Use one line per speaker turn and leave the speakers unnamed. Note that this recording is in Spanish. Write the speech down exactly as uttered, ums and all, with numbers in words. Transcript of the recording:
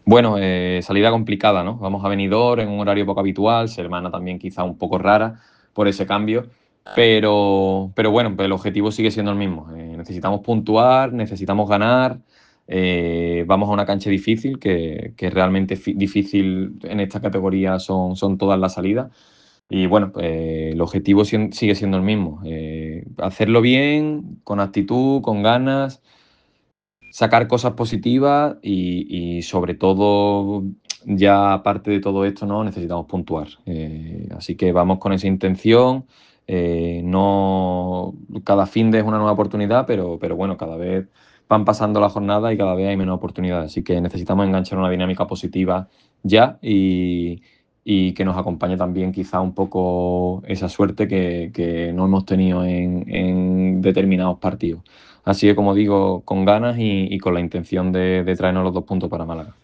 Bueno, eh, salida complicada, ¿no? Vamos a Benidorm en un horario poco habitual, semana también quizá un poco rara por ese cambio, pero, pero bueno, el objetivo sigue siendo el mismo. Eh, necesitamos puntuar, necesitamos ganar, eh, vamos a una cancha difícil, que, que realmente fi- difícil en esta categoría son, son todas las salidas. Y bueno, pues, el objetivo sien- sigue siendo el mismo, eh, hacerlo bien, con actitud, con ganas, sacar cosas positivas y, y sobre todo, ya aparte de todo esto, ¿no? Necesitamos puntuar. Eh, así que vamos con esa intención. Eh, no, cada fin de es una nueva oportunidad, pero, pero bueno, cada vez van pasando las jornadas y cada vez hay menos oportunidades. Así que necesitamos enganchar una dinámica positiva ya y, y que nos acompañe también quizá un poco esa suerte que, que no hemos tenido en, en determinados partidos. Así que, como digo, con ganas y, y con la intención de, de traernos los dos puntos para Málaga.